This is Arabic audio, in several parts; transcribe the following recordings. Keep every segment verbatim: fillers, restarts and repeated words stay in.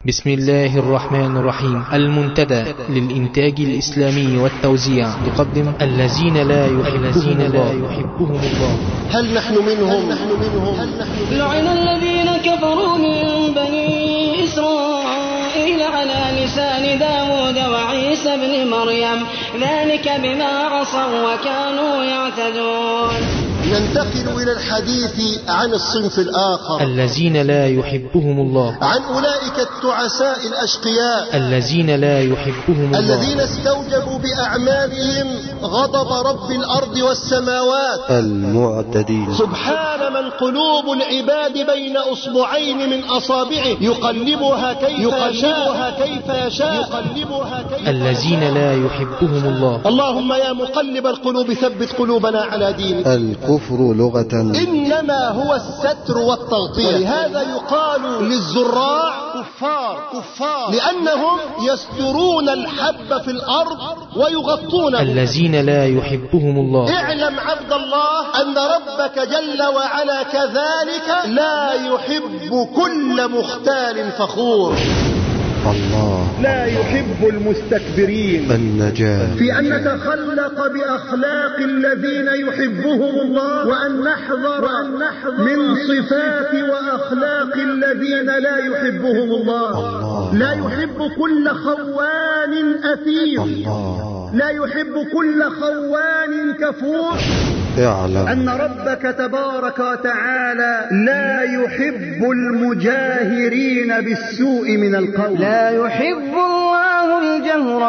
بسم الله الرحمن الرحيم. المنتدى للإنتاج الإسلامي والتوزيع يقدم الذين لا يحبهم الله. هل نحن منهم؟ لعن الذين كفروا من بني إسرائيل على لسان داود وعيسى بن مريم ذلك بما عصوا وكانوا يعتدون. ننتقل إلى الحديث عن الصنف الآخر الذين لا يحبهم الله، عن أولئك التعساء الأشقياء الذين لا يحبهم الله، الذين استوجبوا بأعمالهم غضب رب الأرض والسماوات المعتدين. سبحان من قلوب العباد بين أصبعين من أصابعه يقلبها كيف يقلبها كيف يشاء يقلبها كيف الذين لا يحبهم الله. اللهم يا مقلب القلوب ثبت قلوبنا على دينك. الكفر لغة إنما هو الستر والتغطية، ولهذا يقال للزراع كفار كفار لأنهم يسترون الحب في الأرض ويغطونه. الذين لا يحبهم الله. اعلم عبد الله أن ربك جل وعلا كذلك لا يحب كل مختال فخور. الله لا يحب المستكبرين. النجاة في أن نتخلق بأخلاق الذين يحبهم الله، وأن نحذر, وأن نحذر من صفات وأخلاق الذين لا يحبهم الله. الله. لا يحب كل خوان أثيم. الله. لا يحب كل خوان كفور. اعلم أن ربك تبارك وتعالى لا يحب المجاهرين بالسوء من القول. لا يحب الله الجهر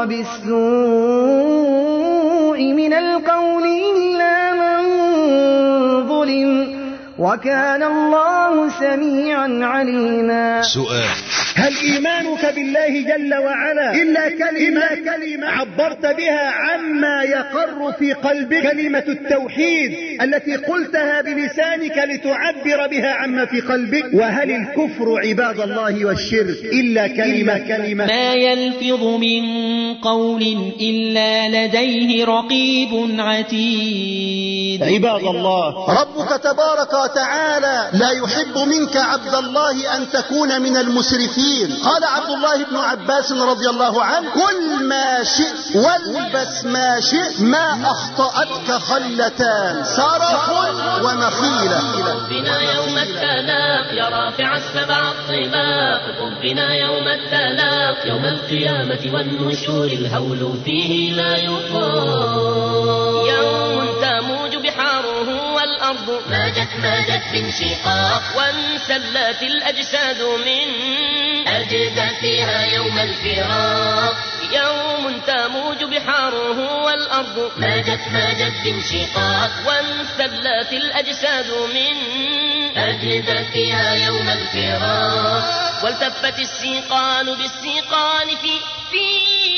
بالسوء من القول إلا من ظلم، وكان الله سميعا عليما. سؤال: هل إيمانك بالله جل وعلا إلا كلمة, إلا كلمة عبرت بها عما يقر في قلبك؟ كلمة التوحيد التي قلتها بلسانك لتعبر بها عما في قلبك. وهل الكفر عباد الله والشرك إلا كلمة كلمة ما يلفظ من قول إلا لديه رقيب عتيد. عباد الله، ربك تبارك وتعالى لا يحب منك عبد الله أن تكون من المسرفين. قال عبد الله بن عباس رضي الله عنه: كل ما شئت والبس ما شئت ما أخطأتك خلتان، سرف ومخيلة. بنا يوم التلاق يا رافع السبع الطباق، قم بنا يوم التلاق يوم القيامة والنشور، الهول فيه لا يطاق. يوم تموج بحاره والأرض ماجت ماجت بانشقاق، وانسلت الأجساد من أجداثها يوم الفراق. يوم تموج بحاره والأرض ماجت ماجت بانشقاق، وانسلت الأجساد من أجداثها يوم الفراق. والتفت السيقان بالسيقان في في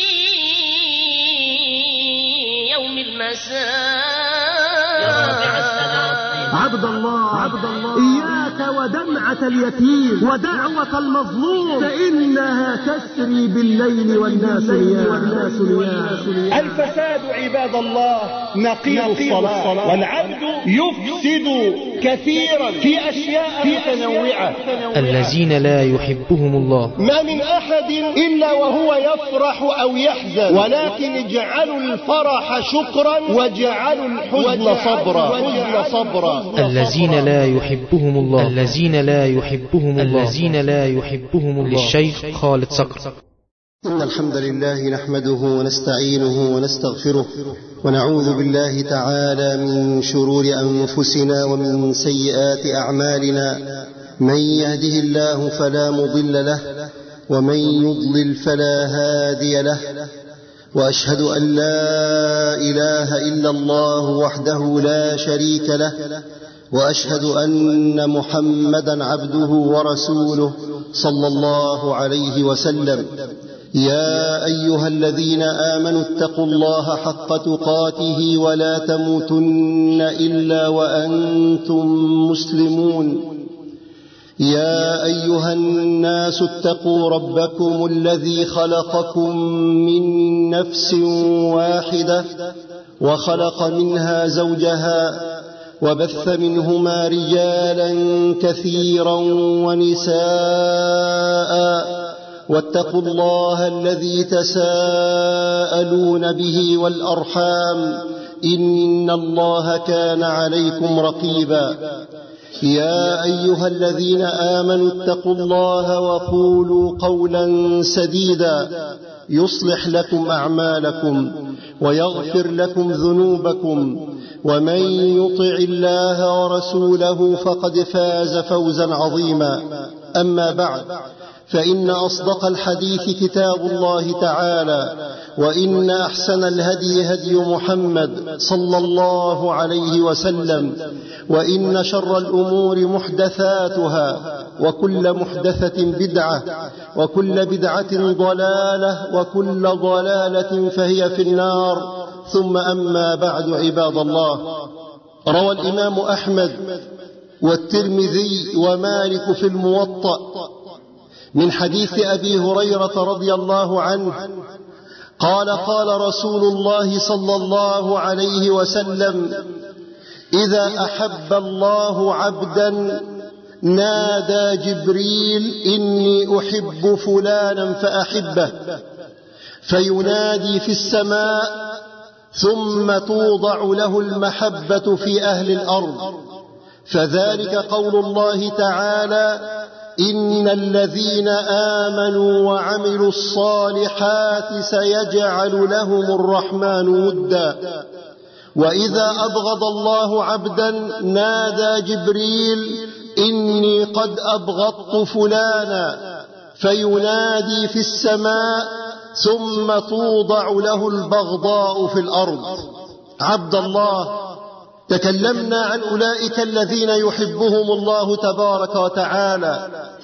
يوم المساء. عبد الله عبد الله إياك ودمعة اليتيم ودعوة المظلوم، فإنها تسري بالليل والناس نيام. الفساد عباد الله نقيض الصلاة، والعبد يفسد كثيرا في أشياء متنوعة. الذين لا يحبهم الله. ما من أحد إلا وهو يفرح أو يحزن، ولكن اجعلوا الفرح شكرا واجعلوا الحزن صبرا. الذين لا يحبهم الله. الذين لا يحبهم الله. الذين لا يحبهم الله. للشيخ خالد صقر. إن الحمد لله نحمده ونستعينه ونستغفره، ونعوذ بالله تعالى من شرور أنفسنا ومن سيئات أعمالنا. من يهده الله فلا مضل له، ومن يضلل فلا هادي له. وأشهد أن لا إله إلا الله وحده لا شريك له، وأشهد أن محمدا عبده ورسوله صلى الله عليه وسلم. يا أيها الذين آمنوا اتقوا الله حق تقاته ولا تموتن إلا وأنتم مسلمون. يا أيها الناس اتقوا ربكم الذي خلقكم من نفس واحدة، وخلق منها زوجها، وبث منهما رجالا كثيرا ونساء، واتقوا الله الذي تساءلون به والأرحام إن الله كان عليكم رقيبا. يا أيها الذين آمنوا اتقوا الله وقولوا قولا سديدا يصلح لكم أعمالكم ويغفر لكم ذنوبكم، ومن يطع الله ورسوله فقد فاز فوزا عظيما. أما بعد، فإن أصدق الحديث كتاب الله تعالى، وإن أحسن الهدي هدي محمد صلى الله عليه وسلم، وإن شر الأمور محدثاتها، وكل محدثة بدعة، وكل بدعة ضلالة، وكل ضلالة فهي في النار. ثم أما بعد، عباد الله، روى الإمام أحمد والترمذي ومالك في الموطأ من حديث أبي هريرة رضي الله عنه قال: قال رسول الله صلى الله عليه وسلم: إذا أحب الله عبدا نادى جبريل: إني أحب فلانا فأحبه، فينادي في السماء، ثم توضع له المحبة في أهل الأرض، فذلك قول الله تعالى: إن الذين آمنوا وعملوا الصالحات سيجعل لهم الرحمن ودا. وإذا أبغض الله عبدا نادى جبريل: إني قد أبغضت فلانا، فينادي في السماء، ثم توضع له البغضاء في الأرض. عبد الله، تكلمنا عن أولئك الذين يحبهم الله تبارك وتعالى،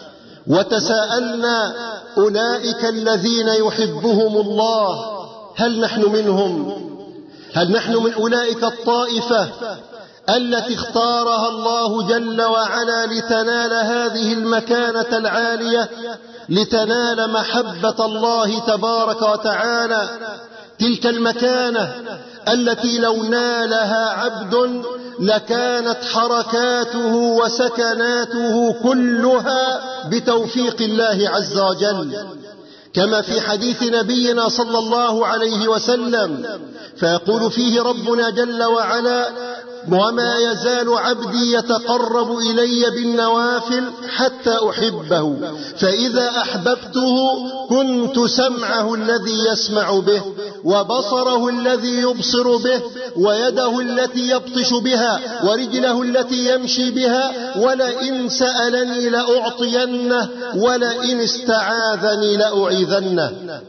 وتساءلنا: أولئك الذين يحبهم الله هل نحن منهم؟ هل نحن من أولئك الطائفة التي اختارها الله جل وعلا لتنال هذه المكانة العالية، لتنال محبة الله تبارك وتعالى، تلك المكانة التي لو نالها عبد لكانت حركاته وسكناته كلها بتوفيق الله عز وجل، كما في حديث نبينا صلى الله عليه وسلم، فيقول فيه ربنا جل وعلا: وما يزال عبدي يتقرب إلي بالنوافل حتى أحبه، فإذا أحببته كنت سمعه الذي يسمع به، وبصره الذي يبصر به، ويده التي يبطش بها، ورجله التي يمشي بها، ولئن سألني لأعطينه، ولئن استعاذني لأعيذنه.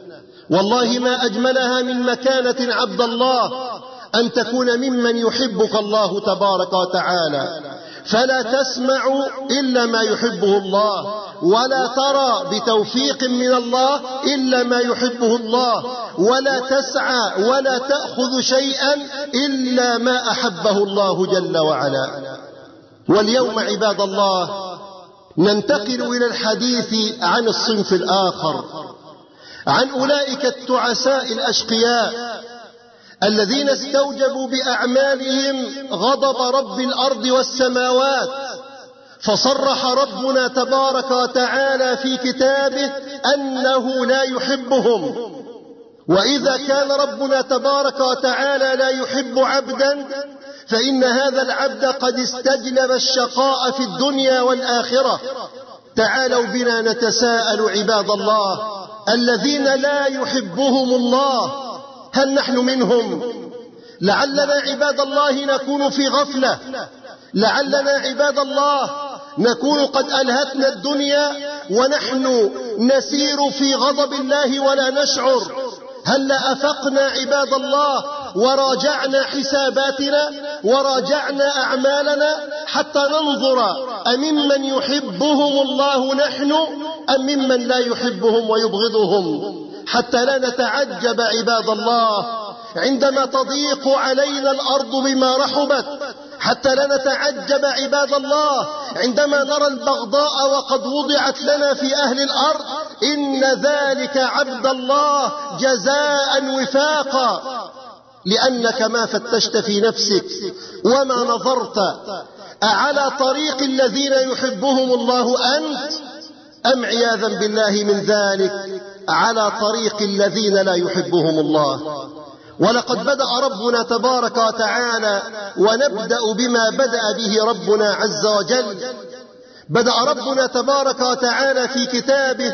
والله ما أجملها من مكانة عبد الله أن تكون ممن يحبك الله تبارك وتعالى، فلا تسمع إلا ما يحبه الله، ولا ترى بتوفيق من الله إلا ما يحبه الله، ولا تسعى ولا تأخذ شيئا إلا ما أحبه الله جل وعلا. واليوم عباد الله ننتقل إلى الحديث عن الصنف الآخر، عن أولئك التعساء الأشقياء الذين استوجبوا بأعمالهم غضب رب الأرض والسماوات، فصرح ربنا تبارك وتعالى في كتابه أنه لا يحبهم. وإذا كان ربنا تبارك وتعالى لا يحب عبدا، فإن هذا العبد قد استجلب الشقاء في الدنيا والآخرة. تعالوا بنا نتساءل عباد الله: الذين لا يحبهم الله هل نحن منهم؟ لعلنا عباد الله نكون في غفلة، لعلنا عباد الله نكون قد ألهتنا الدنيا ونحن نسير في غضب الله ولا نشعر. هل أفقنا عباد الله وراجعنا حساباتنا وراجعنا أعمالنا حتى ننظر أممن يحبهم الله نحن أم ممن لا يحبهم ويبغضهم، حتى لا نتعجب عباد الله عندما تضيق علينا الأرض بما رحبت، حتى لا نتعجب عباد الله عندما نرى البغضاء وقد وضعت لنا في أهل الأرض. إن ذلك عبد الله جزاء وفاقا، لأنك ما فتشت في نفسك وما نظرت أعلى طريق الذين يحبهم الله أنت أم عياذا بالله من ذلك على طريق الذين لا يحبهم الله. ولقد بدأ ربنا تبارك وتعالى، ونبدأ بما بدأ به ربنا عز وجل. بدأ ربنا تبارك وتعالى في كتابه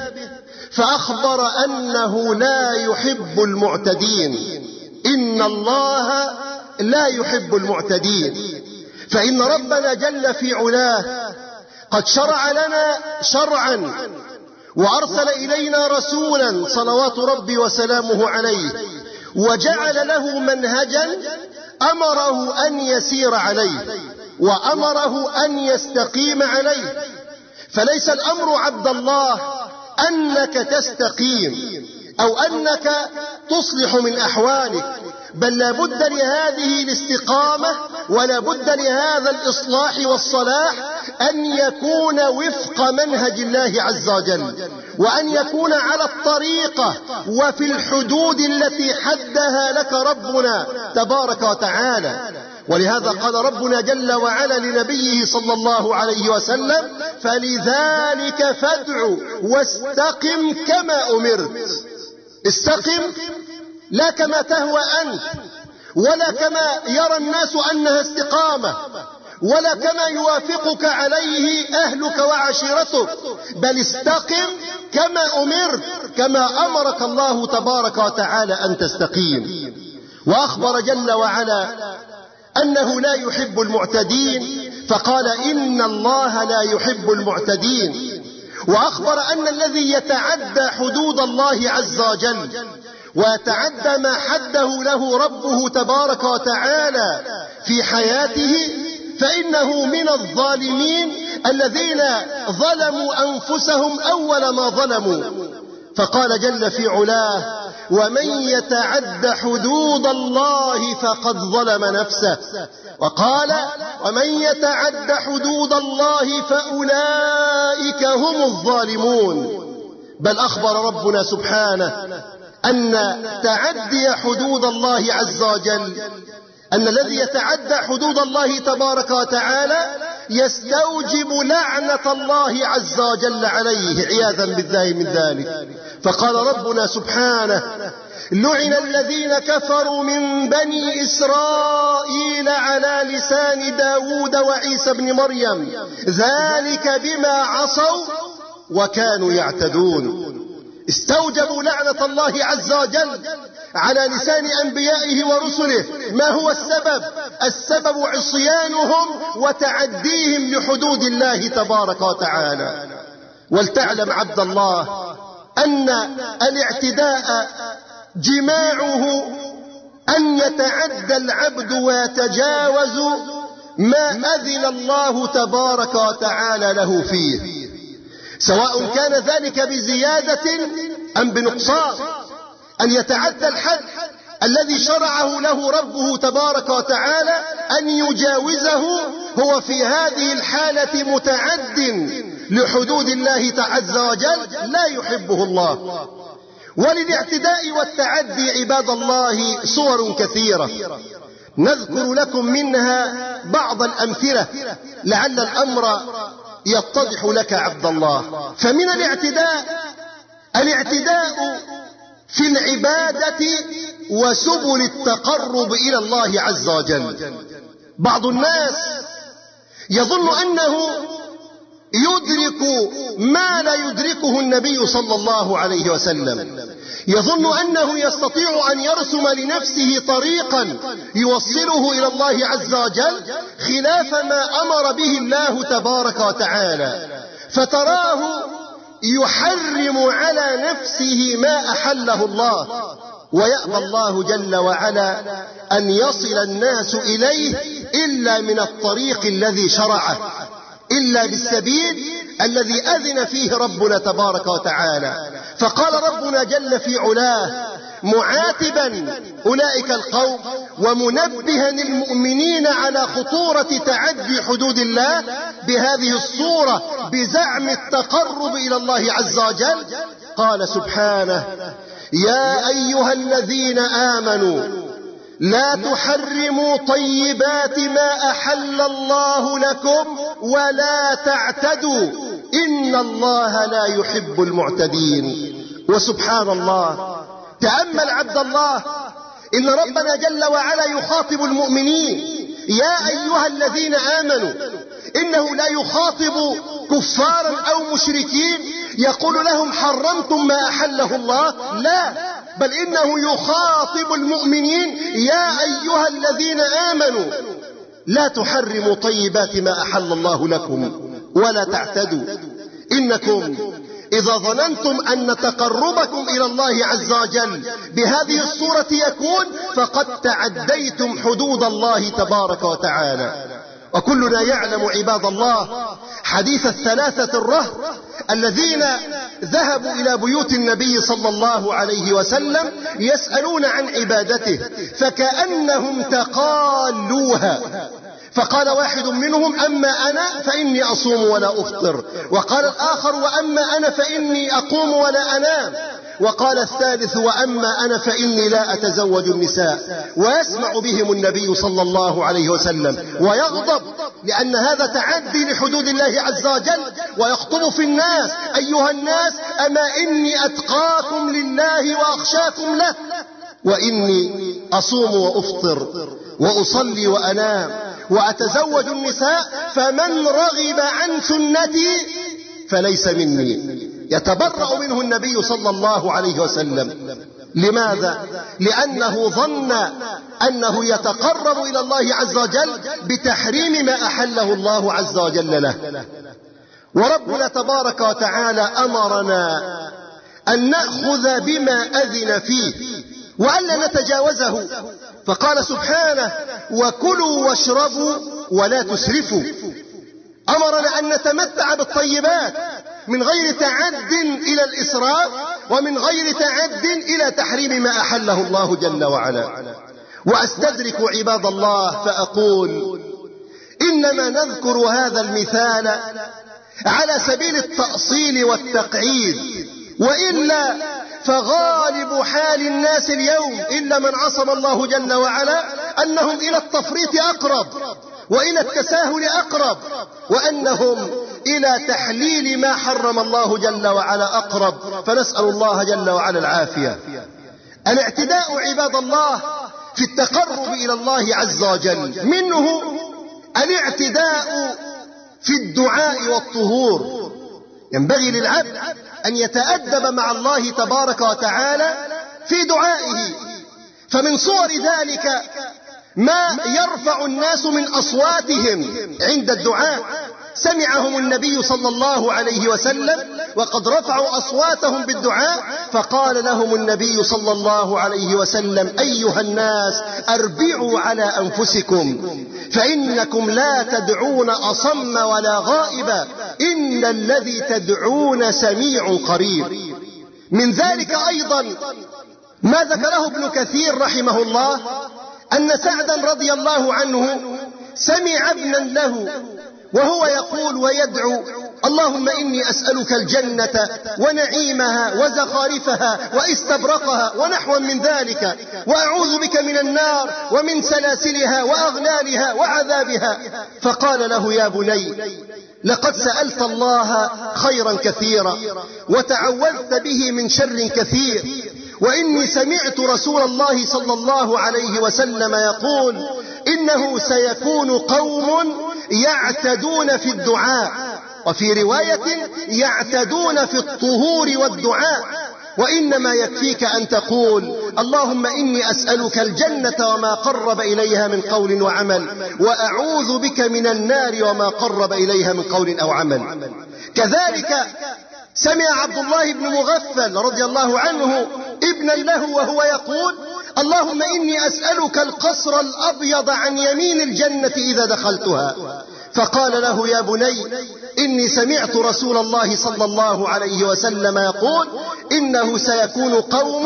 فأخبر أنه لا يحب المعتدين. إن الله لا يحب المعتدين. فإن ربنا جل في علاه قد شرع لنا شرعا، وأرسل إلينا رسولا صلوات ربي وسلامه عليه، وجعل له منهجا أمره أن يسير عليه، وأمره أن يستقيم عليه. فليس الأمر عبد الله أنك تستقيم أو أنك تصلح من أحوالك، بل لا بد لهذه الاستقامة ولا بد لهذا الإصلاح والصلاح أن يكون وفق منهج الله عز وجل، وأن يكون على الطريقة وفي الحدود التي حدها لك ربنا تبارك وتعالى. ولهذا قال ربنا جل وعلا لنبيه صلى الله عليه وسلم: فلذلك فادع واستقم كما أمرت. استقم لا كما تهوى أنت، ولا كما يرى الناس أنها استقامة، ولا كما يوافقك عليه أهلك وعشيرتك، بل استقم كما أمرت، كما أمرك الله تبارك وتعالى أن تستقيم. وأخبر جل وعلا أنه لا يحب المعتدين، فقال: إن الله لا يحب المعتدين. وأخبر أن الذي يتعدى حدود الله عز وجل ويتعدى ما حده له ربه تبارك وتعالى في حياته فإنه من الظالمين الذين ظلموا أنفسهم أول ما ظلموا. فقال جل في علاه: ومن يتعد حدود الله فقد ظلم نفسه. وقال: ومن يتعد حدود الله فأولئك هم الظالمون. بل أخبر ربنا سبحانه أن تعدي حدود الله عز وجل، أن الذي يتعدى حدود الله تبارك وتعالى يستوجب لعنة الله عز وجل عليه عياذا بالله من ذلك. فقال ربنا سبحانه: لعن الذين كفروا من بني إسرائيل على لسان داود وعيسى بن مريم ذلك بما عصوا وكانوا يعتدون. استوجبوا لعنة الله عز وجل على لسان أنبيائه ورسله. ما هو السبب؟ السبب عصيانهم وتعديهم لحدود الله تبارك وتعالى. ولتعلم عبد الله أن الاعتداء جماعه أن يتعدى العبد ويتجاوز ما أذن الله تبارك وتعالى له فيه، سواء كان ذلك بزيادة أم بنقصان. أن يتعدى الحد الذي شرعه له ربه تبارك وتعالى أن يجاوزه، هو في هذه الحالة متعد لحدود الله عز وجل لا يحبه الله. وللاعتداء والتعدي عباد الله صور كثيرة، نذكر لكم منها بعض الأمثلة لعل الأمر يتضح لك عبد الله. فمن الاعتداء الاعتداء في العبادة وسبل التقرب إلى الله عز وجل. بعض الناس يظن أنه يدرك ما لا يدركه النبي صلى الله عليه وسلم، يظن أنه يستطيع أن يرسم لنفسه طريقا يوصله إلى الله عز وجل خلاف ما أمر به الله تبارك وتعالى، فتراه يحرم على نفسه ما أحله الله، ويأبى الله جل وعلا أن يصل الناس إليه إلا من الطريق الذي شرعه، إلا بالسبيل الذي أذن فيه ربنا تبارك وتعالى. فقال ربنا جل في علاه معاتبا أولئك القوم ومنبها المؤمنين على خطورة تعدي حدود الله بهذه الصورة بزعم التقرب إلى الله عز وجل. قال سبحانه: يا أيها الذين آمنوا لا تحرموا طيبات ما أحل الله لكم ولا تعتدوا إن الله لا يحب المعتدين. وسبحان الله، تأمل عبد الله، إن ربنا جل وعلا يخاطب المؤمنين: يا أيها الذين آمنوا. إنه لا يخاطب كفارا أو مشركين يقول لهم حرمتم ما أحله الله، لا، بل إنه يخاطب المؤمنين: يا أيها الذين آمنوا لا تحرموا طيبات ما أحل الله لكم ولا تعتدوا إنكم إذا ظننتم أن تقربكم إلى الله عز وجل بهذه الصورة يكون فقد تعديتم حدود الله تبارك وتعالى. وكلنا يعلم عباد الله حديث الثلاثة الرهط الذين ذهبوا إلى بيوت النبي صلى الله عليه وسلم يسألون عن عبادته فكأنهم تقالوها. فقال واحد منهم: أما أنا فإني أصوم ولا أفطر. وقال الآخر: وأما أنا فإني أقوم ولا أنام. وقال الثالث: وأما أنا فإني لا أتزوج النساء. ويسمع بهم النبي صلى الله عليه وسلم ويغضب، لأن هذا تعدي لحدود الله عز وجل، ويخطب في الناس: أيها الناس، أما إني أتقاكم لله وأخشاكم له، وإني أصوم وأفطر وأصلي وأنام وأتزوج النساء، فمن رغب عن سنتي فليس مني. يتبرأ منه النبي صلى الله عليه وسلم. لماذا؟ لأنه ظن أنه يتقرب إلى الله عز وجل بتحريم ما أحله الله عز وجل له. وربنا تبارك وتعالى أمرنا أن نأخذ بما أذن فيه وألا نتجاوزه، فقال سبحانه: وكلوا واشربوا ولا تسرفوا. أمرنا أن نتمتع بالطيبات من غير تعد إلى الإسراف ومن غير تعد إلى تحريم ما أحله الله جل وعلا. وأستدرك عباد الله فأقول: إنما نذكر هذا المثال على سبيل التأصيل والتقعيد، وإلا فغالب حال الناس اليوم إلا من عصم الله جل وعلا أنهم إلى التفريط أقرب وإلى التساهل أقرب، وأنهم إلى تحليل ما حرم الله جل وعلا أقرب، فنسأل الله جل وعلا العافية. الاعتداء عباد الله في التقرب إلى الله عز وجل منه الاعتداء في الدعاء والطهور. ينبغي للعبد أن يتأدب مع الله تبارك وتعالى في دعائه، فمن صور ذلك ما يرفع الناس من أصواتهم عند الدعاء. سمعهم النبي صلى الله عليه وسلم وقد رفعوا أصواتهم بالدعاء، فقال لهم النبي صلى الله عليه وسلم: أيها الناس، أربعوا على أنفسكم، فإنكم لا تدعون أصم ولا غائبا، إن الذي تدعون سميع قريب. من ذلك أيضا ما ذكره ابن كثير رحمه الله أن سعدا رضي الله عنه سمع ابنا له وهو يقول ويدعو: اللهم إني أسألك الجنة ونعيمها وزخارفها واستبرقها ونحو من ذلك، وأعوذ بك من النار ومن سلاسلها وأغلالها وعذابها. فقال له: يا بني، لقد سألت الله خيرا كثيرا وتعوذت به من شر كثير، وإني سمعت رسول الله صلى الله عليه وسلم يقول: إنه سيكون قوم يعتدون في الدعاء، وفي رواية يعتدون في الطهور والدعاء، وإنما يكفيك أن تقول: اللهم إني أسألك الجنة وما قرب إليها من قول وعمل، وأعوذ بك من النار وما قرب إليها من قول أو عمل. كذلك سمع عبد الله بن مغفل رضي الله عنه ابنا له وهو يقول: اللهم إني أسألك القصر الأبيض عن يمين الجنة إذا دخلتها. فقال له: يا بني، إني سمعت رسول الله صلى الله عليه وسلم يقول: إنه سيكون قوم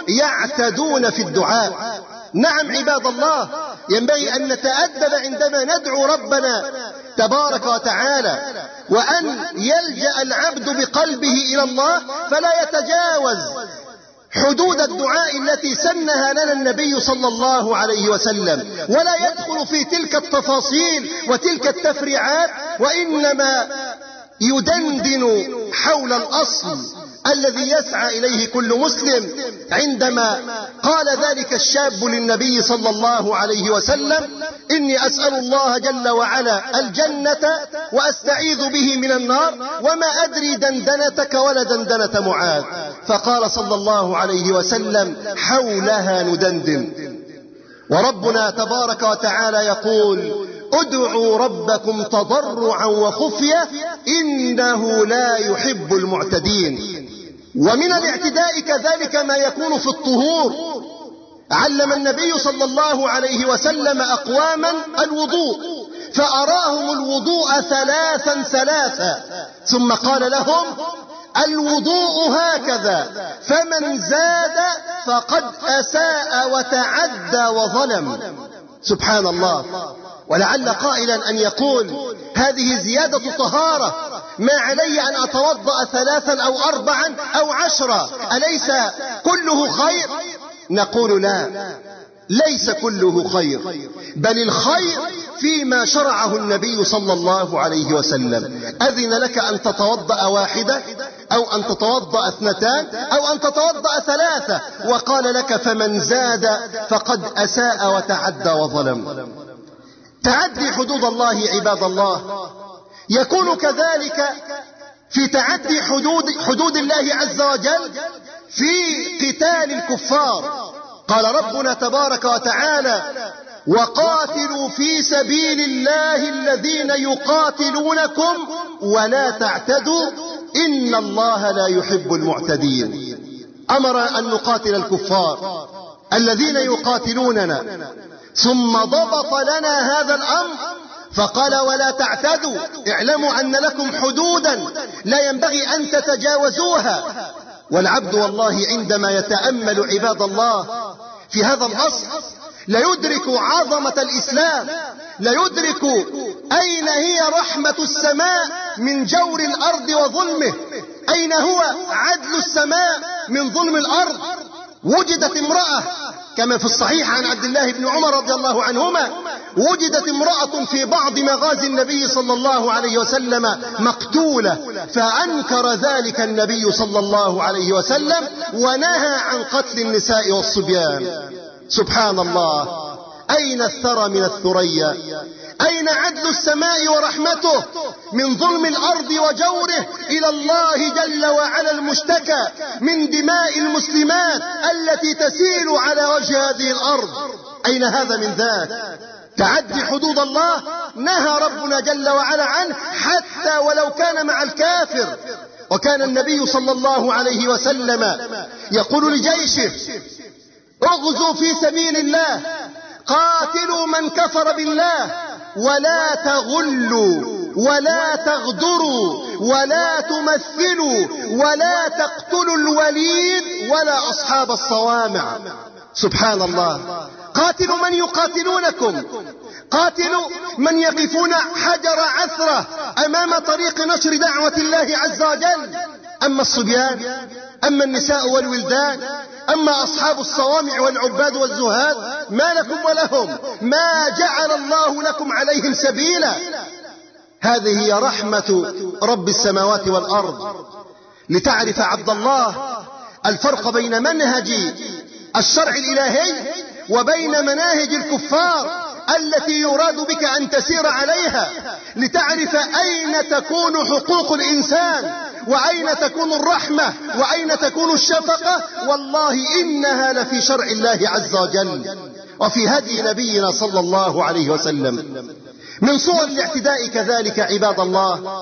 يعتدون في الدعاء. نعم عباد الله، ينبغي أن نتأدب عندما ندعو ربنا تبارك وتعالى، وأن يلجأ العبد بقلبه إلى الله فلا يتجاوز حدود الدعاء التي سنها لنا النبي صلى الله عليه وسلم، ولا يدخل في تلك التفاصيل وتلك التفريعات، وإنما يدندن حول الأصل الذي يسعى إليه كل مسلم. عندما قال ذلك الشاب للنبي صلى الله عليه وسلم: إني أسأل الله جل وعلا الجنة وأستعيذ به من النار، وما أدري دندنتك ولا دندنة معاذ. فقال صلى الله عليه وسلم: حولها ندندن. وربنا تبارك وتعالى يقول: ادعوا ربكم تضرعا وخفية إنه لا يحب المعتدين. ومن الاعتداء كذلك ما يكون في الطهور. علم النبي صلى الله عليه وسلم أقواما الوضوء، فأراهم الوضوء ثلاثا ثلاثا، ثم قال لهم: الوضوء هكذا، فمن زاد فقد أساء وتعدى وظلم. سبحان الله. ولعل قائلا أن يقول: هذه زيادة طهارة، ما علي أن أتوضأ ثلاثا أو أربعا أو عشرا، أليس كله خير؟ نقول: لا، ليس كله خير، بل الخير فيما شرعه النبي صلى الله عليه وسلم. أذن لك أن تتوضأ واحدة أو أن تتوضأ اثنتان أو أن تتوضأ ثلاثة، وقال لك: فمن زاد فقد أساء وتعدى وظلم. تعدي حدود الله عباد الله يكون كذلك في تعدي حدود, حدود الله عز وجل في قتال الكفار. قال ربنا تبارك وتعالى: وقاتلوا في سبيل الله الذين يقاتلونكم ولا تعتدوا إن الله لا يحب المعتدين. أمر أن نقاتل الكفار الذين يقاتلوننا، ثم ضبط لنا هذا الأمر فقال: ولا تعتدوا، اعلموا أن لكم حدودا لا ينبغي أن تتجاوزوها. والعبد والله عندما يتأمل عباد الله في هذا الأصل لا يدرك عظمة الإسلام، لا يدرك أين هي رحمة السماء من جور الأرض وظلمه، أين هو عدل السماء من ظلم الأرض. وجدت امرأة كما في الصحيح عن عبد الله بن عمر رضي الله عنهما، وجدت امرأة في بعض مغازي النبي صلى الله عليه وسلم مقتولة، فأنكر ذلك النبي صلى الله عليه وسلم ونهى عن قتل النساء والصبيان. سبحان الله. أين الثرى من الثريا؟ أين عدل السماء ورحمته من ظلم الأرض وجوره إلى الله جل وعلا المشتكى من دماء المسلمات التي تسيل على وجه هذه الأرض؟ أين هذا من ذاك؟ تعدي حدود الله نهى ربنا جل وعلا عنه حتى ولو كان مع الكافر. وكان النبي صلى الله عليه وسلم يقول لجيشه: اغزوا في سبيل الله، قاتلوا من كفر بالله، ولا تغلوا ولا تغدروا ولا تمثلوا ولا تقتلوا الوليد ولا أصحاب الصوامع. سبحان الله. قاتلوا من يقاتلونكم، قاتلوا من يقفون حجر عثرة أمام طريق نشر دعوة الله عز وجل. أما الصبيان، أما النساء والولدان، أما أصحاب الصوامع والعباد والزهاد، ما لكم ولهم، ما جعل الله لكم عليهم سبيلا. هذه هي رحمة رب السماوات والأرض. لتعرف عبد الله الفرق بين منهج الشرع الإلهي وبين مناهج الكفار التي يراد بك أن تسير عليها، لتعرف أين تكون حقوق الإنسان وأين تكون الرحمة وأين تكون الشفقة. والله إنها لفي شرع الله عز وجل وفي هدي نبينا صلى الله عليه وسلم. من صور الاعتداء كذلك عباد الله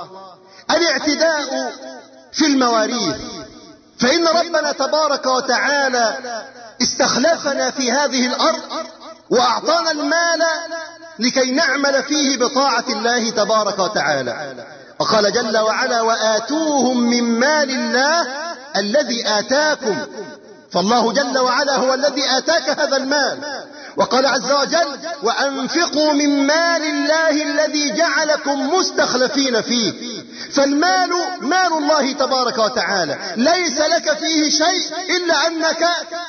الاعتداء في المواريث، فإن ربنا تبارك وتعالى استخلفنا في هذه الأرض وأعطانا المال لكي نعمل فيه بطاعة الله تبارك وتعالى. وقال جل وعلا: وآتوهم من مال الله الذي آتاكم. فالله جل وعلا هو الذي آتاك هذا المال. وقال عز وجل: وأنفقوا من مال الله الذي جعلكم مستخلفين فيه. فالمال مال الله تبارك وتعالى، ليس لك فيه شيء إلا أنك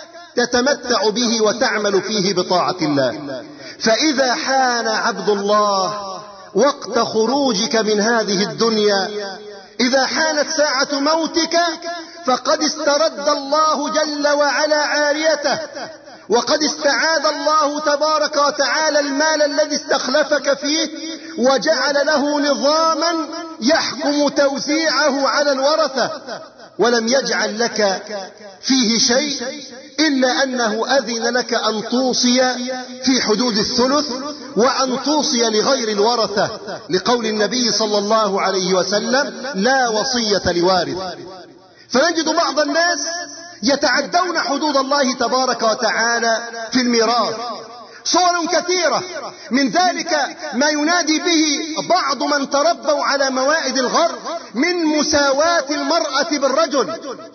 تتمتع به وتعمل فيه بطاعة الله. فإذا حان عبد الله وقت خروجك من هذه الدنيا، إذا حانت ساعة موتك، فقد استرد الله جل وعلا عاريته، وقد استعاد الله تبارك وتعالى المال الذي استخلفك فيه، وجعل له نظاما يحكم توزيعه على الورثة، ولم يجعل لك فيه شيء إلا أنه أذن لك أن توصي في حدود الثلث، وأن توصي لغير الورثة، لقول النبي صلى الله عليه وسلم: لا وصية لوارث. فنجد بعض الناس يتعدون حدود الله تبارك وتعالى في الميراث، صور كثيرة، من ذلك ما ينادي به بعض من تربوا على موائد الغرب من مساواة المرأة بالرجل،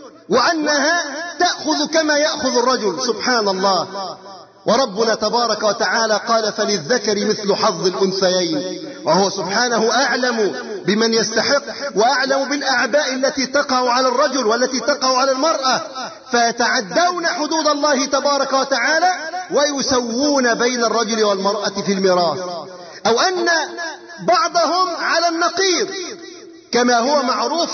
وأنها تأخذ كما يأخذ الرجل. سبحان الله. وربنا تبارك وتعالى قال: فللذكر مثل حظ الأنثيين، وهو سبحانه أعلم بمن يستحق، وأعلم بالأعباء التي تقع على الرجل والتي تقع على المرأة، فيتعدون حدود الله تبارك وتعالى ويسوون بين الرجل والمرأة في الميراث، أو أن بعضهم على النقيض، كما هو معروف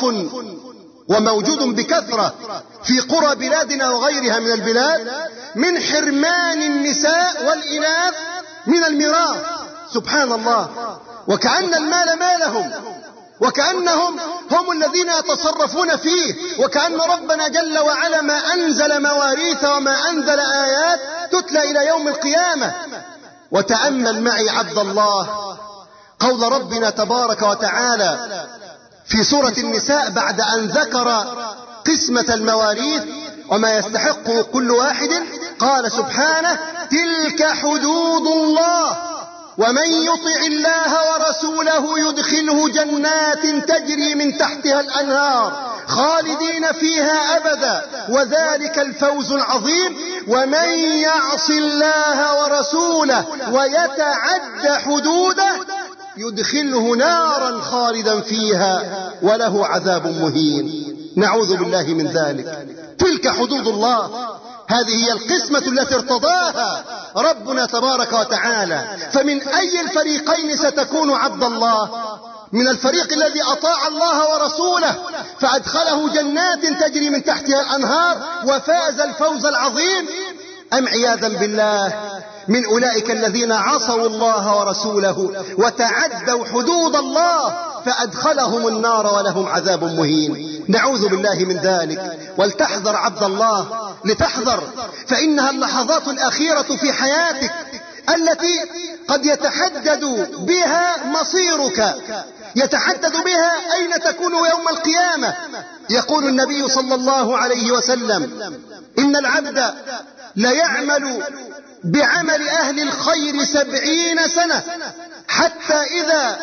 وموجود بكثرة في قرى بلادنا وغيرها من البلاد، من حرمان النساء والإناث من الميراث. سبحان الله. وكأن المال مالهم، وكأنهم هم الذين يتصرفون فيه، وكأن ربنا جل وعلا ما أنزل مواريث وما أنزل آيات تتلى إلى يوم القيامة. وتأمل معي عبد الله قول ربنا تبارك وتعالى في سورة النساء بعد أن ذكر قسمة المواريث وما يستحقه كل واحد، قال سبحانه: تلك حدود الله، ومن يطع الله ورسوله يدخله جنات تجري من تحتها الأنهار خالدين فيها أبدا، وذلك الفوز العظيم. ومن يعص الله ورسوله ويتعد حدوده يدخله نارا خالدا فيها وله عذاب مهين. نعوذ بالله من ذلك. تلك حدود الله، هذه هي القسمة التي ارتضاها ربنا تبارك وتعالى. فمن أي الفريقين ستكون عبد الله؟ من الفريق الذي أطاع الله ورسوله فأدخله جنات تجري من تحتها الأنهار وفاز الفوز العظيم، أم عياذا بالله من أولئك الذين عصوا الله ورسوله وتعدوا حدود الله فأدخلهم النار ولهم عذاب مهين. نعوذ بالله من ذلك. ولتحذر عبد الله، لتحذر، فإنها اللحظات الأخيرة في حياتك التي قد يتحدد بها مصيرك، يتحدد بها أين تكون يوم القيامة. يقول النبي صلى الله عليه وسلم: إن العبد ليعمل بعمل أهل الخير سبعين سنة حتى إذا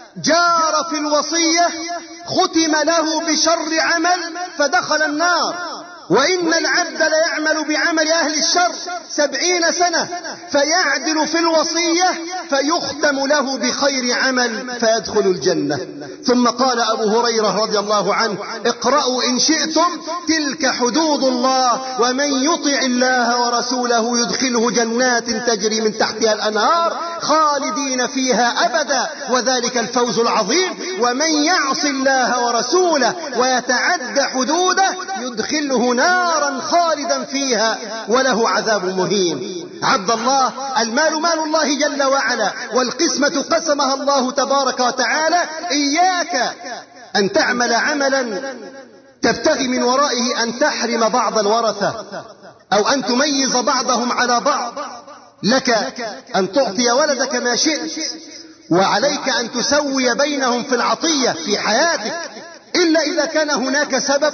جار في الوصية ختم له بشر عمل فدخل النار، وإن العبد ليعمل بعمل أهل الشر سبعين سنة فيعدل في الوصية فيختم له بخير عمل فيدخل الجنة. ثم قال أبو هريرة رضي الله عنه: اقرأوا إن شئتم تلك حدود الله، ومن يطع الله ورسوله يدخله جنات تجري من تحتها الأنهار خالدين فيها أبدا، وذلك الفوز العظيم. ومن يعص الله ورسوله ويتعد حدوده يدخله نارا خالدا فيها وله عذاب مهين. عبد الله، المال مال الله جل وعلا، والقسمة قسمها الله تبارك وتعالى. إياك أن تعمل عملا تبتغي من ورائه أن تحرم بعض الورثة أو أن تميز بعضهم على بعض. لك أن تعطي ولدك ما شئت، وعليك أن تسوي بينهم في العطية في حياتك، إلا إذا كان هناك سبب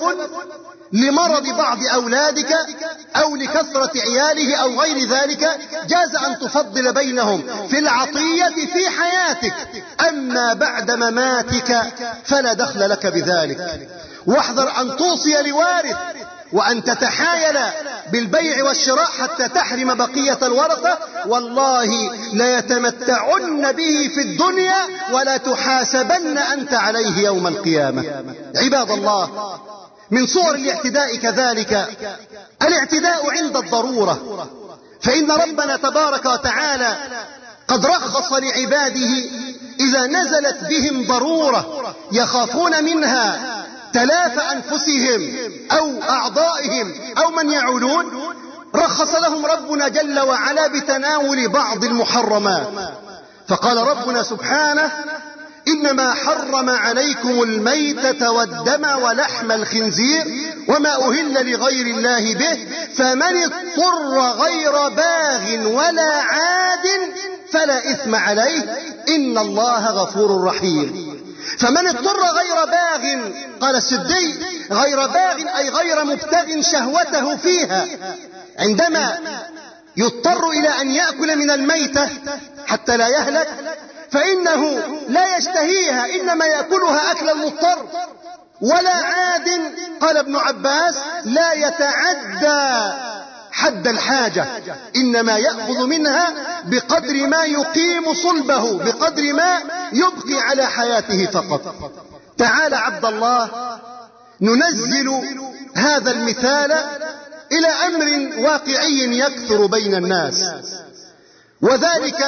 لمرض بعض أولادك أو لكثرة عياله أو غير ذلك، جاز أن تفضل بينهم في العطية في حياتك، أما بعد مماتك فلا دخل لك بذلك. واحذر أن توصي لوارث وأن تتحايل بالبيع والشراء حتى تحرم بقية الورثة، والله ليتمتعن به في الدنيا ولا تحاسبن أنت عليه يوم القيامة. عباد الله، من صور الاعتداء كذلك الاعتداء عند الضرورة، فإن ربنا تبارك وتعالى قد رخص لعباده إذا نزلت بهم ضرورة يخافون منها تلاف أنفسهم أو أعضائهم أو من يعولون، رخص لهم ربنا جل وعلا بتناول بعض المحرمات. فقال ربنا سبحانه: إنما حرم عليكم الميتة والدم ولحم الخنزير وما أهل لغير الله به، فمن اضطر غير باغ ولا عاد فلا إثم عليه إن الله غفور رحيم. فمن اضطر غير باغ، قال السدي: غير باغ أي غير مبتغ شهوته فيها. عندما يضطر إلى أن يأكل من الميتة حتى لا يهلك فإنه لا يشتهيها، إنما يأكلها أكل المضطر. ولا عاد، قال ابن عباس: لا يتعدى حد الحاجة، إنما يأخذ منها بقدر ما يقيم صلبه، بقدر ما يبقي على حياته فقط. تعال عبد الله ننزل هذا المثال إلى أمر واقعي يكثر بين الناس، وذلك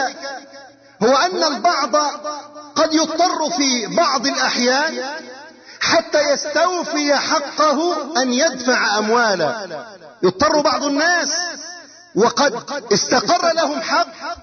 هو أن البعض قد يضطر في بعض الأحيان حتى يستوفي حقه أن يدفع أموالا. يضطر بعض الناس وقد استقر لهم حق،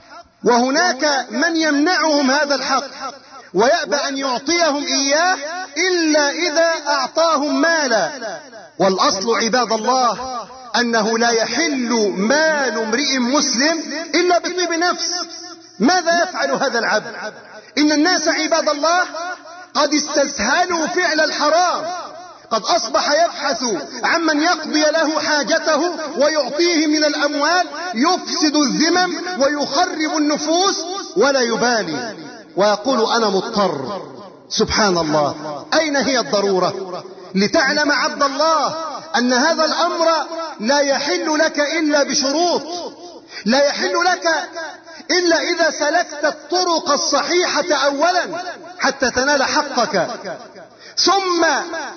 وهناك من يمنعهم هذا الحق ويأبى أن يعطيهم إياه إلا إذا أعطاهم مالا. والأصل عباد الله أنه لا يحل مال امرئ مسلم إلا بطيب نفس. ماذا يفعل هذا العبد؟ إن الناس عباد الله قد استسهلوا فعل الحرام، قد أصبح يبحث عمن يقضي له حاجته ويعطيه من الأموال، يفسد الذمم ويخرب النفوس ولا يبالي ويقول أنا مضطر. سبحان الله، أين هي الضرورة؟ لتعلم عبد الله أن هذا الأمر لا يحل لك إلا بشروط، لا يحل لك إلا إذا سلكت الطرق الصحيحة أولا حتى تنال حقك، ثم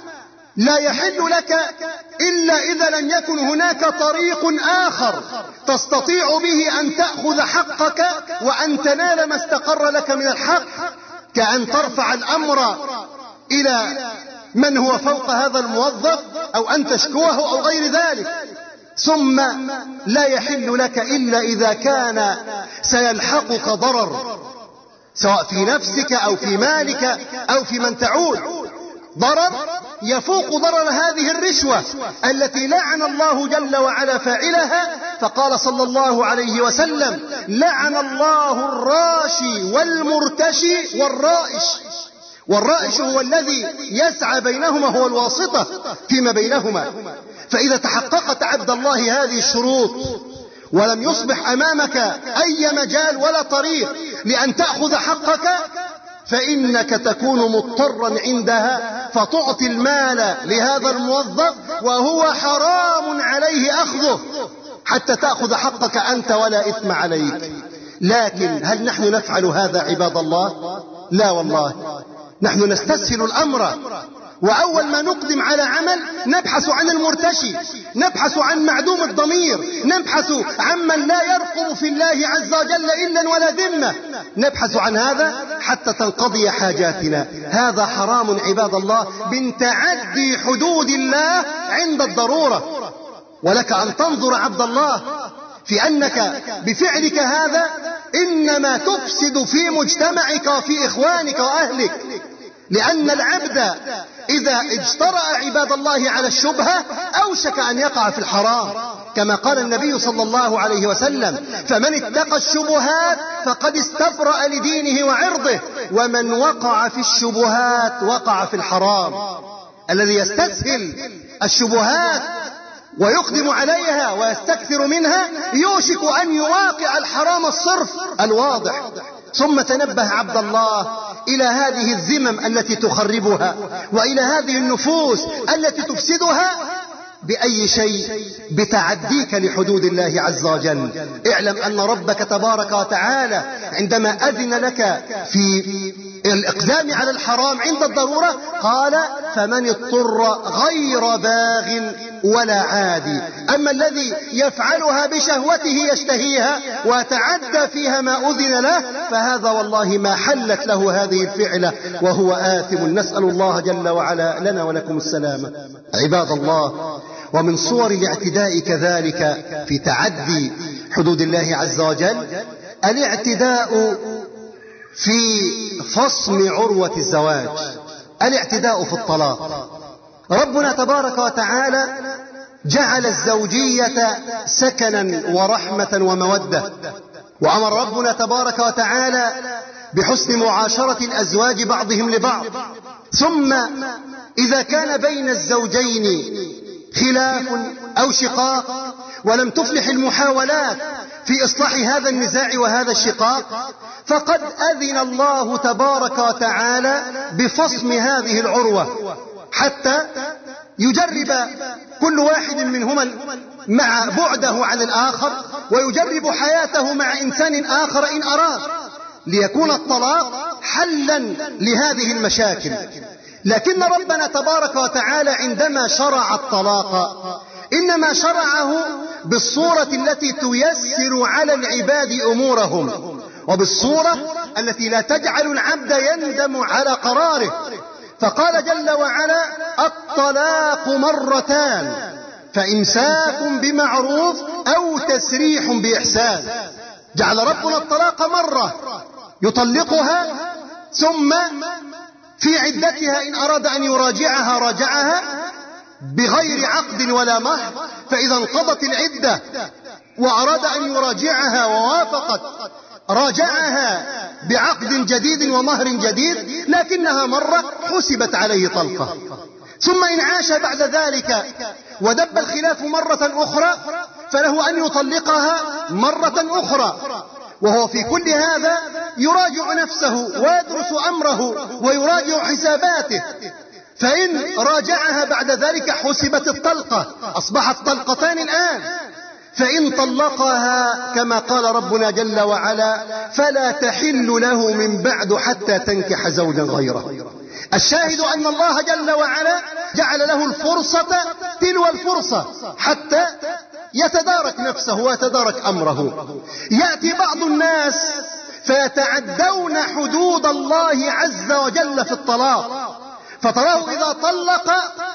لا يحل لك إلا إذا لم يكن هناك طريق آخر تستطيع به أن تأخذ حقك وأن تنال ما استقر لك من الحق، كأن ترفع الأمر إلى من هو فوق هذا الموظف أو أن تشكوه أو غير ذلك. ثم لا يحل لك إلا إذا كان سيلحقك ضرر، سواء في نفسك أو في مالك أو في من تعود، ضرر يفوق ضرر هذه الرشوة التي لعن الله جل وعلا فاعلها. فقال صلى الله عليه وسلم: لعن الله الراشي والمرتشي والرائش. والرائش هو الذي يسعى بينهما، هو الواسطة فيما بينهما. فإذا تحققت عبد الله هذه الشروط ولم يصبح أمامك أي مجال ولا طريق لأن تأخذ حقك، فإنك تكون مضطرا عندها فتعطي المال لهذا الموظف وهو حرام عليه أخذه حتى تأخذ حقك أنت ولا إثم عليك. لكن هل نحن نفعل هذا عباد الله؟ لا والله، نحن نستسهل الأمر، وأول ما نقدم على عمل نبحث عن المرتشي، نبحث عن معدوم الضمير، نبحث عن من لا يرقب في الله عز وجل إلا ولا ذمة، نبحث عن هذا حتى تنقضي حاجاتنا. هذا حرام عباد الله من تعدي حدود الله عند الضرورة. ولك أن تنظر عبد الله في أنك بفعلك هذا إنما تفسد في مجتمعك وفي إخوانك وأهلك، لأن العبد إذا اجترأ عباد الله على الشبهة أوشك أن يقع في الحرام، كما قال النبي صلى الله عليه وسلم: فمن اتقى الشبهات فقد استبرأ لدينه وعرضه، ومن وقع في الشبهات وقع في الحرام. الذي يستسهل الشبهات ويقدم عليها ويستكثر منها يوشك أن يواقع الحرام الصرف الواضح. ثم تنبه عبد الله إلى هذه الذمم التي تخربها وإلى هذه النفوس التي تفسدها، بأي شيء؟ بتعديك لحدود الله عز وجل. اعلم أن ربك تبارك وتعالى عندما أذن لك في الإقدام على الحرام عند الضرورة قال فمن اضطر غير باغ ولا عادي. أما الذي يفعلها بشهوته يشتهيها وتعدى فيها ما أذن له فهذا والله ما حلت له هذه الفعلة وهو آثم. نسأل الله جل وعلا لنا ولكم السلامة. عباد الله، ومن صور الاعتداء كذلك في تعدي حدود الله عز وجل الاعتداء في فصم عروة الزواج، الاعتداء في الطلاق. ربنا تبارك وتعالى جعل الزوجية سكنا ورحمة ومودة، وأمر ربنا تبارك وتعالى بحسن معاشرة الأزواج بعضهم لبعض. ثم إذا كان بين الزوجين خلاف أو شقاق ولم تفلح المحاولات في إصلاح هذا النزاع وهذا الشقاق فقد أذن الله تبارك وتعالى بفصم هذه العروة حتى يجرب كل واحد منهما مع بعده عن الآخر ويجرب حياته مع إنسان آخر إن أراد، ليكون الطلاق حلا لهذه المشاكل. لكن ربنا تبارك وتعالى عندما شرع الطلاق إنما شرعه بالصورة التي تيسر على العباد أمورهم، وبالصورة التي لا تجعل العبد يندم على قراره. فقال جل وعلا الطلاق مرتان فإمساك بمعروف أو تسريح بإحسان. جعل ربنا الطلاق مرة يطلقها ثم في عدتها إن أراد أن يراجعها راجعها بغير عقد ولا مهر، فإذا انقضت العدة وأراد أن يراجعها ووافقت راجعها بعقد جديد ومهر جديد، لكنها مرة حسبت عليه طلقة. ثم إن عاش بعد ذلك ودب الخلاف مرة أخرى فله أن يطلقها مرة أخرى، وهو في كل هذا يراجع نفسه ويدرس أمره ويراجع حساباته. فإن راجعها بعد ذلك حسبت الطلقة، أصبحت طلقتان الآن. فإن طلقها كما قال ربنا جل وعلا فلا تحل له من بعد حتى تنكح زوجا غيره. الشاهد أن الله جل وعلا جعل له الفرصة تلو الفرصة حتى يتدارك نفسه ويتدارك أمره. يأتي بعض الناس فيتعدون حدود الله عز وجل في الطلاق، فتراه إذا طلق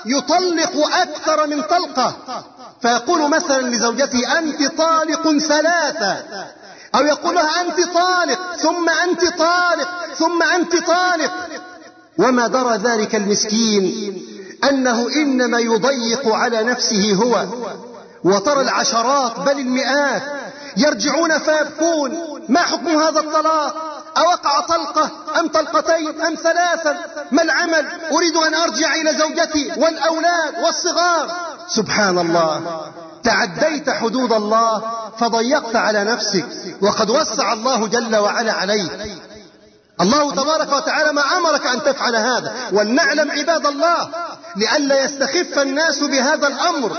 يطلق أكثر من طلقة، فيقول مثلا لزوجته أنت طالق ثلاثة، أو يقول لها أنت طالق ثم أنت طالق ثم أنت طالق، وما درى ذلك المسكين أنه إنما يضيق على نفسه هو. وترى العشرات بل المئات يرجعون فيبكون ما حكم هذا الطلاق؟ أوقع طلقة أم طلقتين أم ثلاثا؟ ما العمل؟ أريد أن أرجع إلى زوجتي والأولاد والصغار. سبحان الله، تعديت حدود الله فضيقت على نفسك، وقد وسع الله جل وعلا عليك. الله تبارك وتعالى ما أمرك أن تفعل هذا. ولنعلم عباد الله لئلا يستخف الناس بهذا الأمر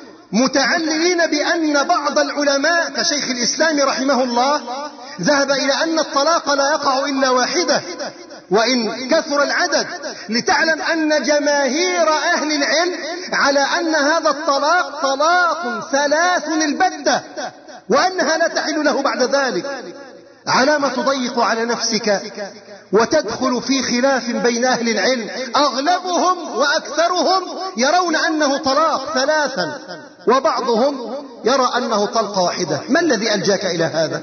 متعللين بأن بعض العلماء كشيخ الإسلام رحمه الله ذهب إلى أن الطلاق لا يقع إلا واحدة وإن كثر العدد، لتعلم أن جماهير أهل العلم على أن هذا الطلاق طلاق ثلاث البتة، وأنها لا تحل له بعد ذلك. على ما تضيق على نفسك وتدخل في خلاف بين أهل العلم؟ أغلبهم وأكثرهم يرون أنه طلاق ثلاثا، وبعضهم يرى أنه طلقة واحدة. ما الذي ألجاك إلى هذا؟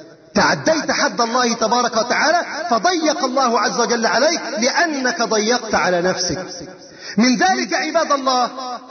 تعديت حد الله تبارك وتعالى فضيق الله عز وجل عليك لأنك ضيقت على نفسك. من ذلك عباد الله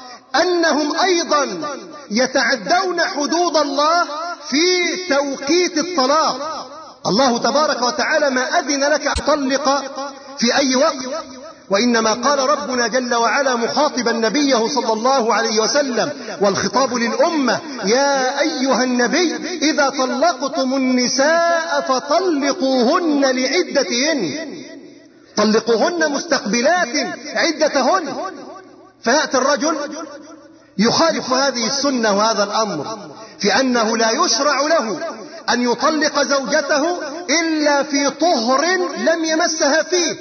أنهم أيضا يتعدون حدود الله في توقيت الطلاق. الله تبارك وتعالى ما أذن لك أن تطلق في أي وقت، وإنما قال ربنا جل وعلا مخاطبا نبيه صلى الله عليه وسلم، والخطاب للأمة: يا أيها النبي إذا طلقتم النساء فطلقوهن لعدتهن، طلقوهن مستقبلات عدتهن. فيأتي الرجل يخالف هذه السنة وهذا الأمر في أنه لا يشرع له أن يطلق زوجته إلا في طهر لم يمسها فيه،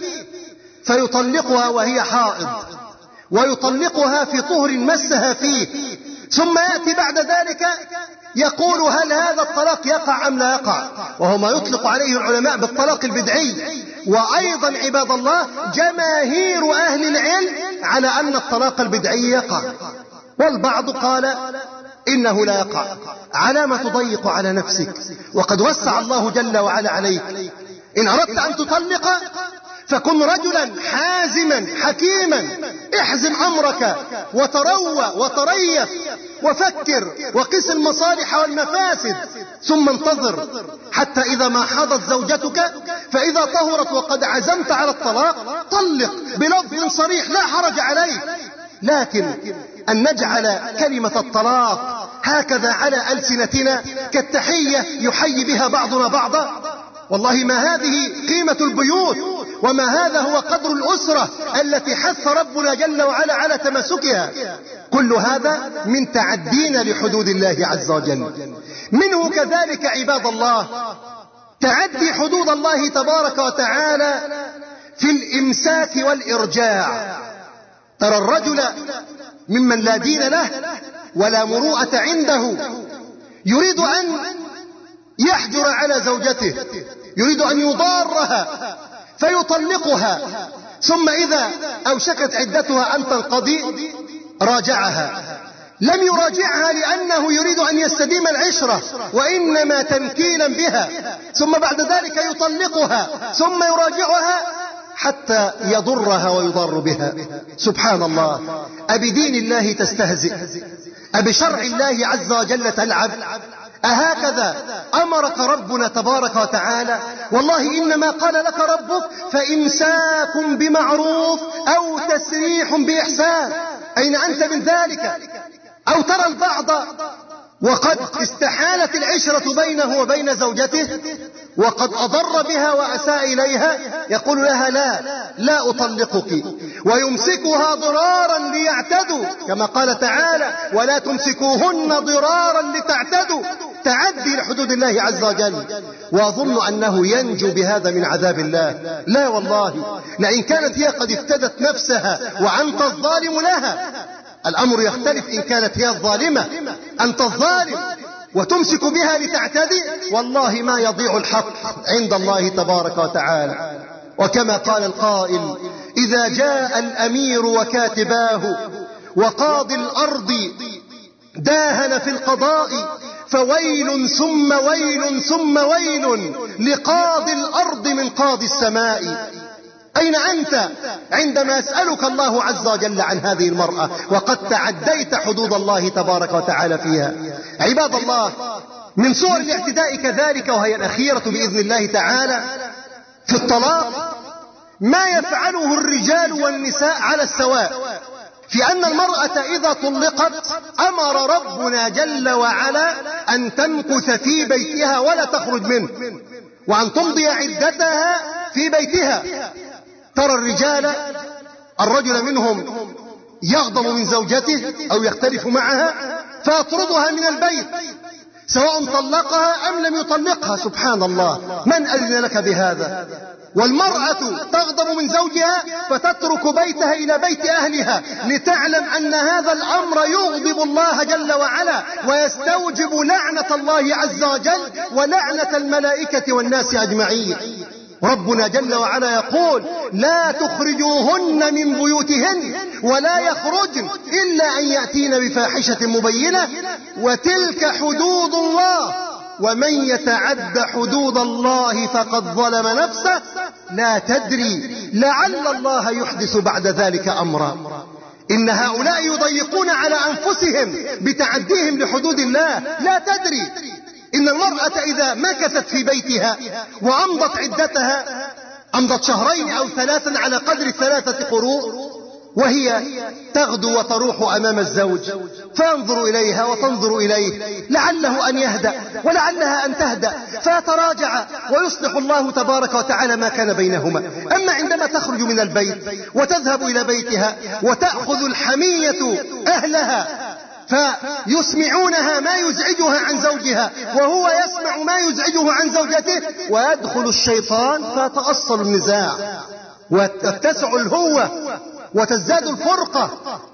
فيطلقها وهي حائض، ويطلقها في طهر مسها فيه، ثم يأتي بعد ذلك يقول هل هذا الطلاق يقع أم لا يقع، وهو ما يطلق عليه العلماء بالطلاق البدعي. وأيضا عباد الله جماهير أهل العلم على أن الطلاق البدعي يقع، والبعض قال إنه لا يقع. على ما تضيق على نفسك وقد وسع الله جل وعلا عليك. إن أردت أن تطلق فكن رجلا حازما حكيما، احزم أمرك وتروى وتريث وفكر وقس المصالح والمفاسد، ثم انتظر حتى إذا ما حاضت زوجتك فإذا طهرت وقد عزمت على الطلاق طلق بلفظ صريح لا حرج عليه. لكن أن نجعل كلمة الطلاق هكذا على ألسنتنا كالتحية يحيي بها بعضنا بعضا، والله ما هذه قيمة البيوت، وما هذا هو قدر الأسرة التي حث ربنا جل وعلا على تمسكها. كل هذا من تعدينا لحدود الله عز وجل. منه كذلك عباد الله تعدي حدود الله تبارك وتعالى في الإمساك والإرجاع. ترى الرجل ممن لا دين له ولا مروءة عنده يريد أن يحجر على زوجته، يريد أن يضارها فيطلقها، ثم إذا أوشكت عدتها أن تنقضي راجعها. لم يراجعها لأنه يريد أن يستديم العشرة، وإنما تنكيلا بها، ثم بعد ذلك يطلقها ثم يراجعها حتى يضرها ويضر بها. سبحان الله، أبدين الله تستهزئ؟ أبشرع الله عز وجل تلعب؟ أهكذا أمرك ربنا تبارك وتعالى؟ والله إنما قال لك ربك فإمساك بمعروف أو تسريح بإحسان. أين أنت من ذلك؟ أو ترى البعض وقد استحالت العشرة بينه وبين زوجته وقد أضر بها وأساء إليها يقول لها لا لا أطلقك، ويمسكها ضرارا ليعتدوا، كما قال تعالى ولا تمسكوهن ضرارا لتعتدوا، تعدي لحدود الله عز وجل. وأظن أنه ينجو بهذا من عذاب الله. لا والله، لئن كانت هي قد افتدت نفسها وأنت الظالم لها الأمر يختلف. إن كانت هي الظالمة أنت الظالم وتمسك بها لتعتدي، والله ما يضيع الحق عند الله تبارك وتعالى. وكما قال القائل إذا جاء الأمير وكاتباه وقاضي الأرض داهن في القضاء فويل ثم ويل ثم ويل لقاضي الأرض من قاضي السماء. أين أنت عندما يسألك الله عز وجل عن هذه المرأة وقد تعديت حدود الله تبارك وتعالى فيها؟ عباد الله، من صور الاعتداء كذلك وهي الأخيرة بإذن الله تعالى في الطلاق ما يفعله الرجال والنساء على السواء، في أن المرأة إذا طلقت أمر ربنا جل وعلا أن تمكث في بيتها ولا تخرج منه، وأن تمضي عدتها في بيتها. ترى الرجال الرجل منهم يغضب من زوجته أو يختلف معها فيطردها من البيت سواء طلقها أم لم يطلقها. سبحان الله، من أذن لك بهذا؟ والمرأة تغضب من زوجها فتترك بيتها إلى بيت أهلها لتعلم أن هذا الأمر يغضب الله جل وعلا ويستوجب لعنة الله عز وجل ولعنة الملائكة والناس أجمعين. ربنا جل وعلا يقول لا تخرجوهن من بيوتهن ولا يخرجن إلا أن يأتين بفاحشة مبينة وتلك حدود الله ومن يتعد حدود الله فقد ظلم نفسه لا تدري لعل الله يحدث بعد ذلك أمرا. إن هؤلاء يضيقون على أنفسهم بتعديهم لحدود الله. لا تدري إن المرأة إذا مكثت في بيتها وأمضت عدتها أمضت شهرين أو ثلاثا على قدر ثلاثة قروء وهي تغدو وتروح أمام الزوج فينظر إليها وتنظر إليه لعله أن يهدأ ولعلها أن تهدأ فيتراجع ويصلح الله تبارك وتعالى ما كان بينهما. أما عندما تخرج من البيت وتذهب إلى بيتها وتأخذ الحمية أهلها فيسمعونها ما يزعجها عن زوجها وهو يسمع ما يزعجه عن زوجته، ويدخل الشيطان فتأصل النزاع وتتسع الهوة وتزداد الفرقة.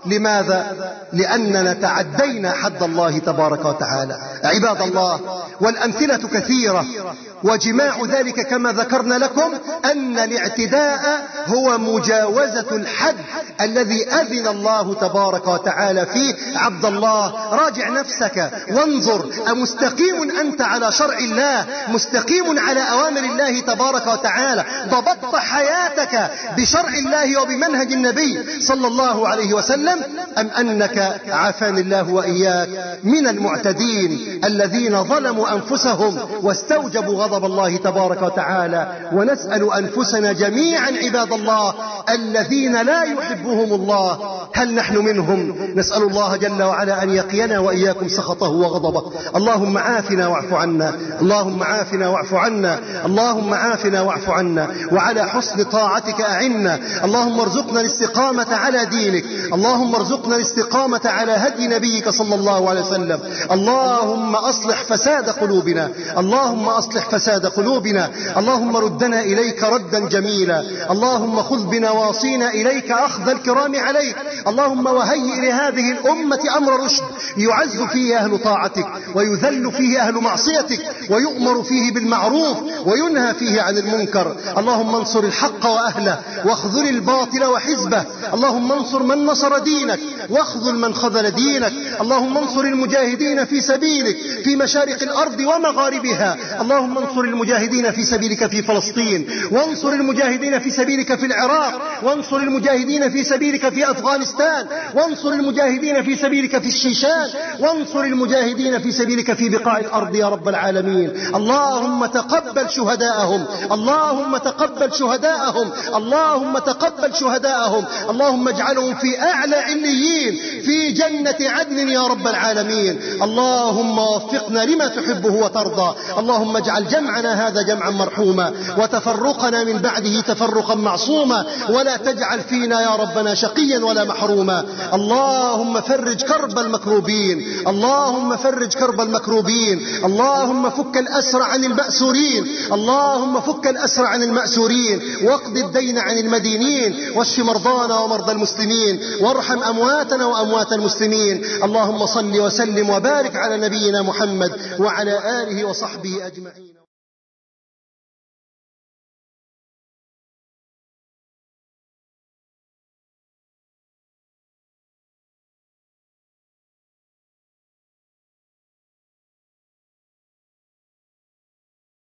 لماذا؟ لأننا تعدينا حد الله تبارك وتعالى. عباد الله، والأمثلة كثيرة، وجماع ذلك كما ذكرنا لكم أن الاعتداء هو مجاوزة الحد الذي أذن الله تبارك وتعالى فيه. عبد الله، راجع نفسك وانظر، أمستقيم أنت على شرع الله، مستقيم على أوامر الله تبارك وتعالى، ضبطت حياتك بشرع الله وبمنهج النبي صلى الله عليه وسلم، أم أنك عافاني الله وإياك من المعتدين الذين ظلموا أنفسهم واستوجبوا غضب الله تبارك وتعالى؟ ونسأل أنفسنا جميعا عباد الله الذين لا يحبهم الله، هل نحن منهم؟ نسأل الله جل وعلا أن يقينا وإياكم سخطه وغضبه. اللهم عافنا واعف عنا، اللهم عافنا واعف عنا، اللهم عافنا واعف عنا، وعلى حسن طاعتك أعنا. اللهم ارزقنا الاستقامة على دينك، اللهم ارزقنا الاستقامة على هدي نبيك صلى الله عليه وسلم. اللهم أصلح فساد قلوبنا، اللهم أصلح فساد قلوبنا، اللهم ردنا إليك ردا جميلا، اللهم خذ بنواصينا إليك أخذ الكرام عليك. اللهم وهيئ لهذه الأمة أمر رشد يعز فيه أهل طاعتك ويذل فيه أهل معصيتك، ويؤمر فيه بالمعروف وينهى فيه عن المنكر. اللهم انصر الحق وأهله واخذل الباطل وحزبه. اللهم انصر من نصر دينك واخذل من خذل دينك. اللهم انصر المجاهدين في سبيلك في مشارق الأرض ومغاربها. اللهم انصر المجاهدين في سبيلك في فلسطين، وانصر المجاهدين في سبيلك في العراق، وانصر المجاهدين في سبيلك في أفغانستان، وانصر المجاهدين في سبيلك في الشيشان، وانصر المجاهدين في سبيلك في بقاع الأرض يا رب العالمين. اللهم تقبل شهداءهم، اللهم تقبل شهداءهم، اللهم تقبل شهداءهم. اللهم اجعلهم في أعلى عليين في جنة عدن يا رب العالمين. اللهم وفقنا لما تحبه وترضى. اللهم اجعل جمعنا هذا جمعا مرحوما، وتفرقنا من بعده تفرقا معصوما، ولا تجعل فينا يا ربنا شقيا ولا محروما. اللهم فرج كرب المكروبين، اللهم فرج كرب المكروبين، اللهم فك الأسر عن المأسورين، اللهم فك الأسر عن المأسورين، واقض الدين عن المدينين، واشف مرضانا ومرضى المسلمين، وارحم أمواتنا وأموات المسلمين. اللهم صل وسلم وبارك على نبينا محمد وعلى آله وصحبه أجمعين.